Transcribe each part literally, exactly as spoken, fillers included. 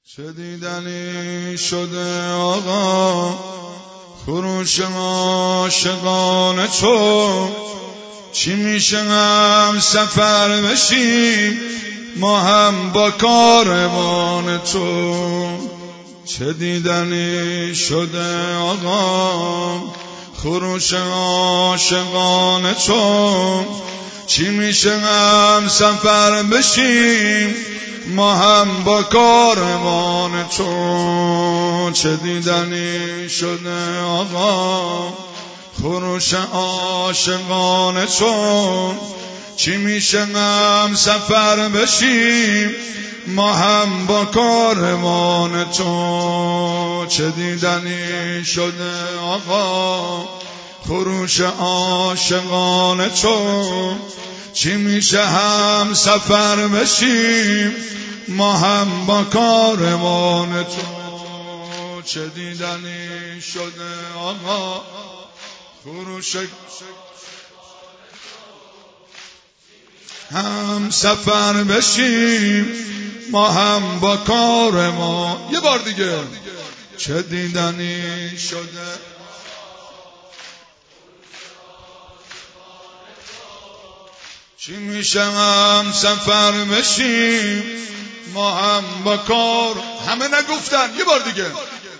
چه دیدنی شده آقا خروش عاشقانه تو، چی میشه هم سفر بشیم ما هم با کاروان تو. چه دیدنی شده آقا خروش عاشقانه تو، چی میشه هم سفر بشیم ما هم با کاروان تو. چه دیدنی شده آقا خروش عاشقانه تو، چی میشه هم سفر بشیم ما هم با کاروان تو. چه دیدنی شده آقا خروش عاشقانه تو، چی میشه هم سفر بشیم ما هم با کاروان تو. چه دیدنی شده آقا خروش هم سفر بشیم ما هم با کاروان. یه بار دیگه. چه دیدنی شده چی میشه هم سفر بشیم ما هم با کار. همه نگفتن. یه بار دیگه.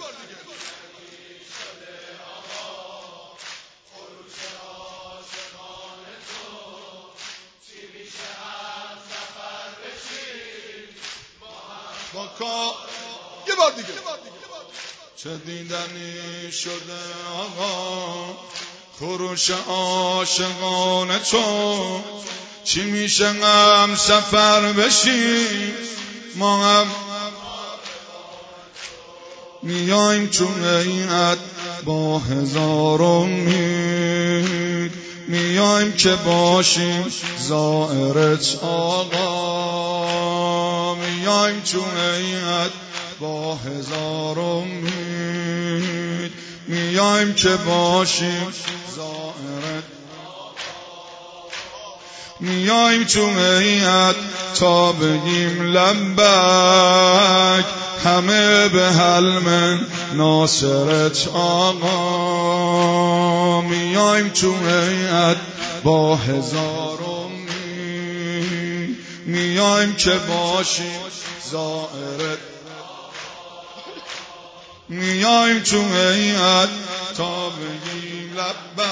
با کار. یه بار دیگه. چه دیدنی شده آقا خروش عاشقانه تو، چی میشه هم سفر بشیم ما هم میایم چون هیئت با هزار امید، میایم که باشیم زائرت آقا، میایم چون هیئت با هزار امید، میایم که باشیم زائرت، میایم چون هیئت تا بگیم لبک همه به حلم ناصرت آقا، میایم چون هیئت با هزار امید، میایم که باشیم زائرت، میایم چون هیئت تا بگیم لبک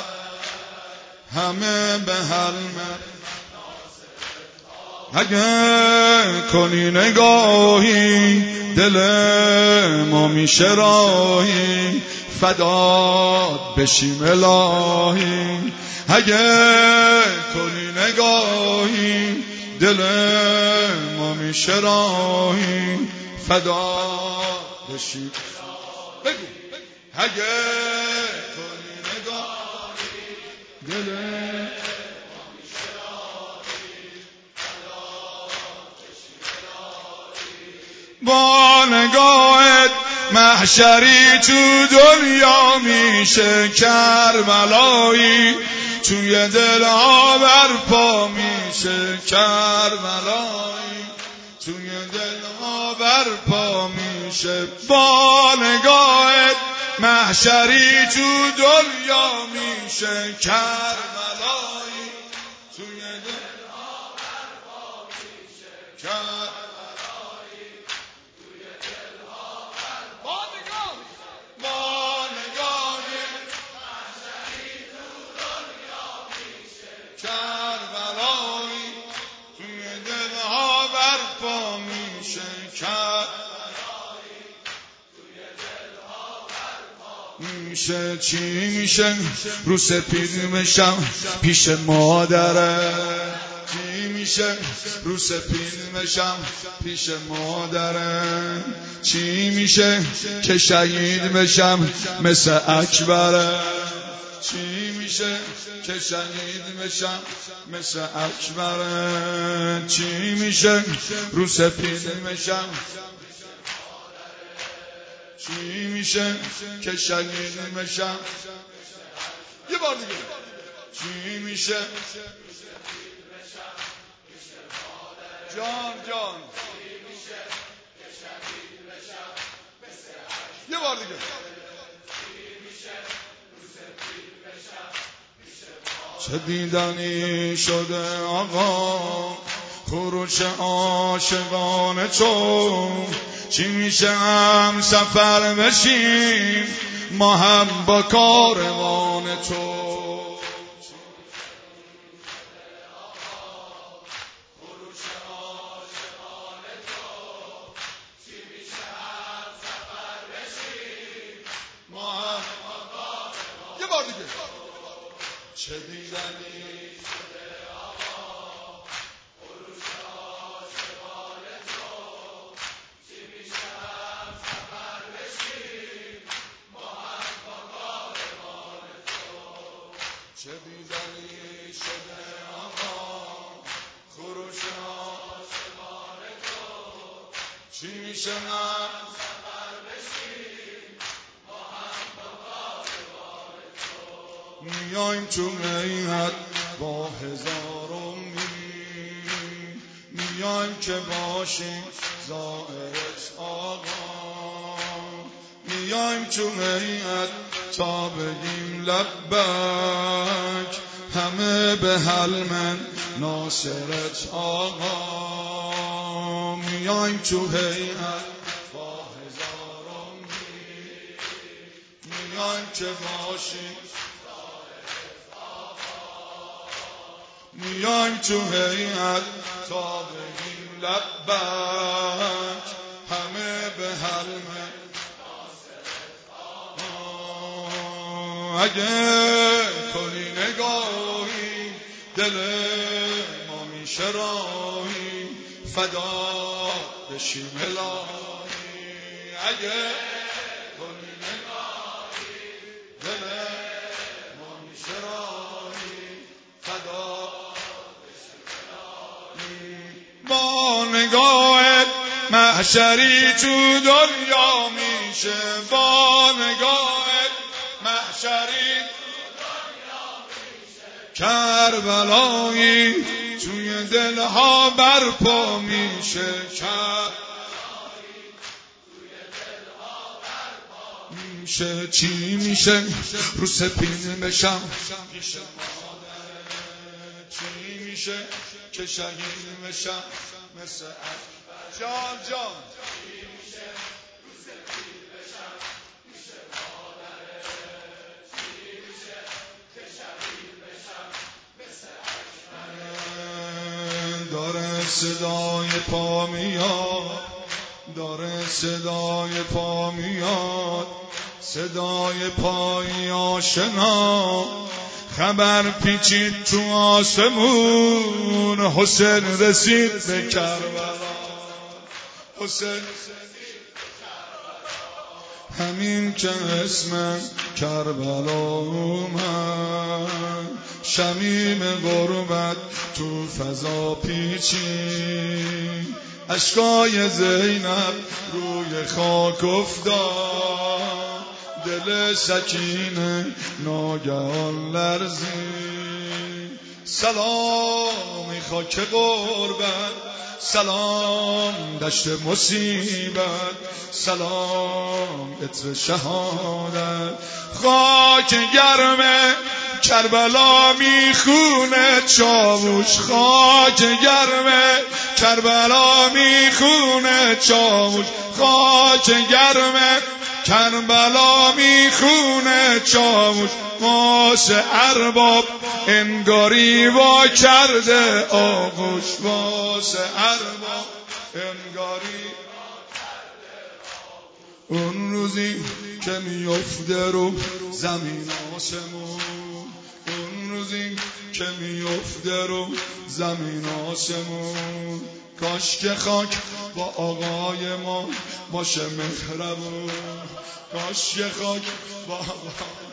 همه به حلم. اگه کنی نگاهی دل ما میشه راهی فدات بشیم الهی. اگه کنی نگاهی دل ما میشه راهی فدات بشیم. بگو. اگه کنی نگاهی دل با نگاهت محشری تو دنیا میشه کربلایی، توی دلها برپا میشه کربلایی، توی دلها برپا میشه. با نگاهت محشری تو دنیا میشه کربلایی، توی دلها برپا میشه کربلایی. کربلایی توی دلها برپا میشه کربلایی، توی دلها برپا میشه. چی میشه رو سپید میشم پیش مادره، چی میشه رو سپید میشم پیش مادره، چی میشه که شهید بشم مثل اکبره، چی میشه که شهید بشم مثل اکبره، چی میشه رو سپید میشم، چی میشه که شهید بشم. یه بار دیگه. چی میشه جان جان بار دیگه. چه دیدنی شده آقا خروش عاشقانه چون چی میشه هم سفر بشیم ما هم با کاروان تو. یه بار دیگه. چه دیدنی شده آقا خروش عاشقانه تو چی میشه هم سفر بشیم ما هم با کاروان تو. چه دیدنی شده آقا خروش عاشقانه تو چی میشه هم سفر بشیم ما هم با کاروان تو. میایم تو میهن با هزار امید میایم که باشیم زائرت آقا میایم تو میهن تا بگیم لبک همه به حلم ناصرت آقا میایم تو هیئت با هزار امید میایم که باشیم میایم تو هیئت تا بگیم لبک همه به حلم اگه کنی نگاهی دل ما میشه راهی فدا بشیم الهی. اگه کنی نگاهی دل ما میشه راهی فدا با نگاهت محشری تو دنیا میشه با نگاهت محشری تو دنیا میشه کربلایی توی دلها برپا میشه کربلایی توی دلها برپا میشه. چی میشه رو سپین بشم پیش مادر چی میشه که شهید بشم مثل اکبر جان جان چی میشه رو سپین بشم پیش مادر چی میشه که شهید بشم مثل اکبر. داره صدای پا میاد داره صدای پا میاد صدای پای آشنا خبر پیچید تو آسمون حسین رسید به کربلا حسین همین که اسم کربلا اومد شمیم غربت تو فضا پیچید اشکای زینب روی خاک افتاد دل سکینه ناگهان لرزید. سلامی خاک غربت سلام دشت مصیبت سلام عطر شهادت خاک گرم کربلا میخونه چاوش خاک گرم کربلا میخونه چاوش خاک گرم کربلا میخونه چاوش واسه ارباب انگاری وا کرده آغوش واسه ارباب انگاری اون روزی که میفته رو زمین آسمون اون روزی که میفته رو زمین آسمون کاش که خاک با آقای ما باشه مهربون کاش که خاک با آقای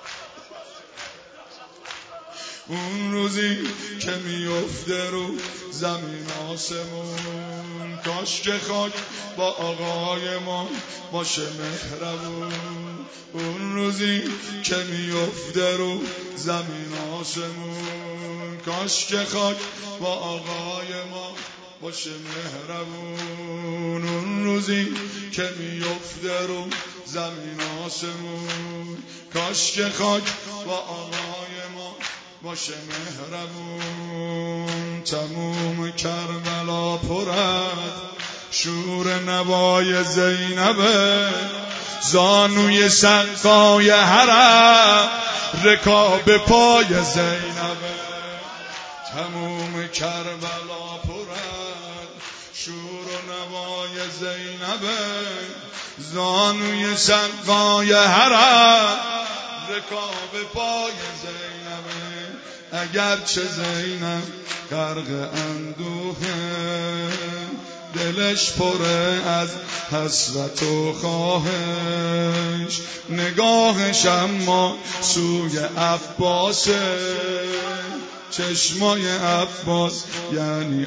اون روزی که میفته رو زمین آسمون کاش که خاک با آقای ما باشه مهربون اون روزی که میفته رو زمین آسمون کاش که خاک با آقای ما باشه مهربون اون روزی که میفته رو زمین آسمون. کاش که خاک با آقای ما باشه مهربون. تموم کربلا پرد شور نوای زینبه، زانوی سقای حرم رکاب پای زینبه. تموم کربلا پرد شور و نوای زینبه، زانوی سقای حرم رکاب پای زینبه. اگرچه زینب غرق اندوهه، دلش پره از حسرت و خواهش، نگاهش اما سوی عباسه، چشمای عباس یعنی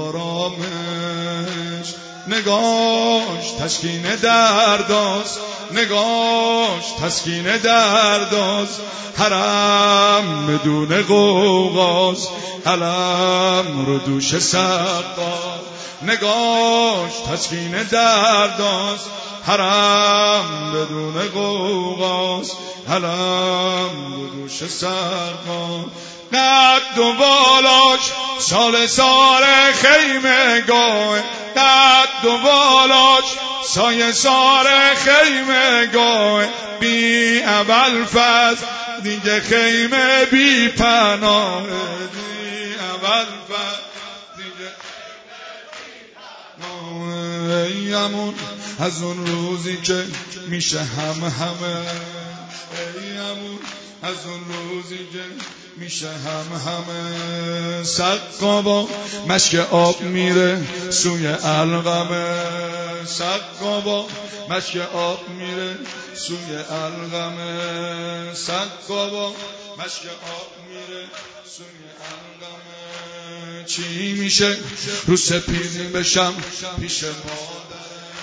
آرامش. نگاهش تسکین درداست، نگاهش تسکین درداست، حرم بدون غوغاست، علم رو دوش سقا. نگاهش تسکین درداست، حرم بدون غوغاست، علم رو دوش سقا. قد و بالاش سال سال خیمه گاه، قد و بالاش سایه سال خیمه گاه. بی ابوالفضل دیگه خیمه بی پناه، بی ابوالفضل دیگه خیمه بی پناه. ایمون از اون روزی که میشه هم همه، ایمون از اون روزی که میشه هم همه. سقا با مشک آب میره سوی علقمه، سقا با مشک آب میره سوی علقمه، سقا با مشک آب میره سوی علقمه. چی میشه رو سپید بشم پیش مادر،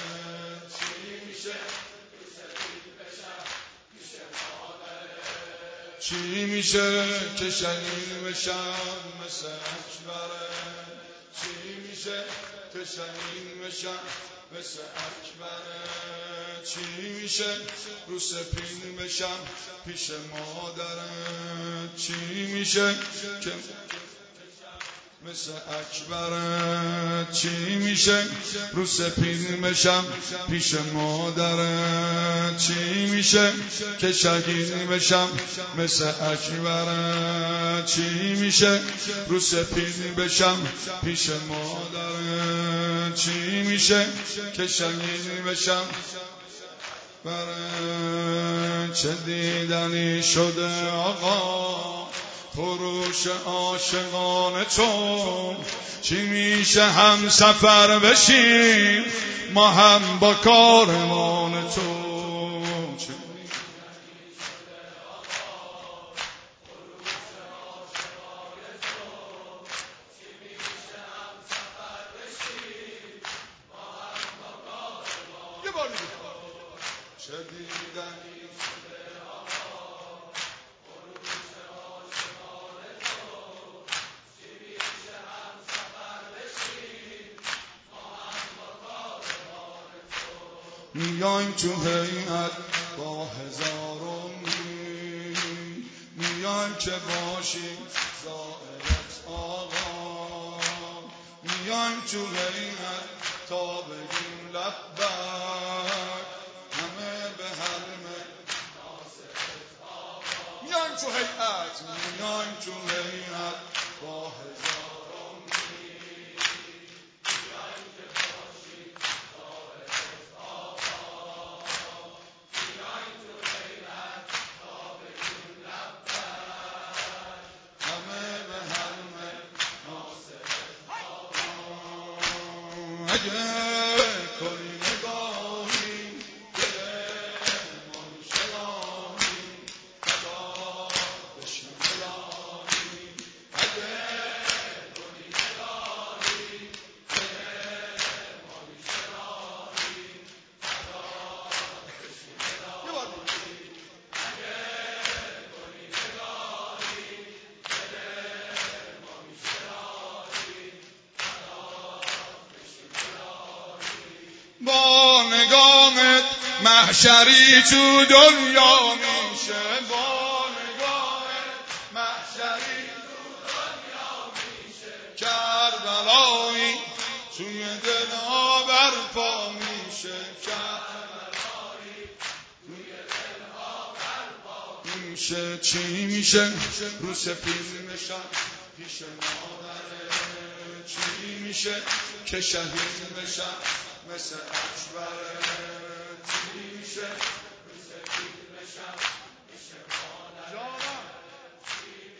چی میشه که شهید بشم مثل اکبره، چی میشه که شهید بشم مثل اکبره. چی میشه رو سپید بشم پیش مادره، چی میشه که مثل اکبره. چی میشه رو سپید بشم پیش مادره، چی میشه که شهید بشم مثل اکبره. چی میشه رو سپید بشم پیش مادره، چی میشه که شهید بشم بره. چه دیدنی شده آقا فروش عاشقان تو، چی میشه هم سفر بشیم ما هم با کارمان تو. یه بار دیگه چه دیدنی میایم تو هیئت با هزارمی، میایم که باشیم زائرت آقا، میایم تو هیئت تا بگیم لبک، همه به حرم ناصرت آقا. میایم تو هیئت، میایم تو هیئت با هزارمی، میایم که باشیم زائرت آقا، میایم تو هیئت تا بگیم لبک، همه به حرم ناصرت آقا. اگه کنی نگاهی دلمان شرامی، فدا بشی الهی. محشری تو دنیا میشه با نگاه محشری تو دنیا میشه کربلایی توی دلها برپا میشه کربلایی توی دلها برپا میشه چی میشه رو سفید میشن پیش مادره چی میشه که شهید بشن مثل اکبره چی میشه رو سفید بشن پیش مادره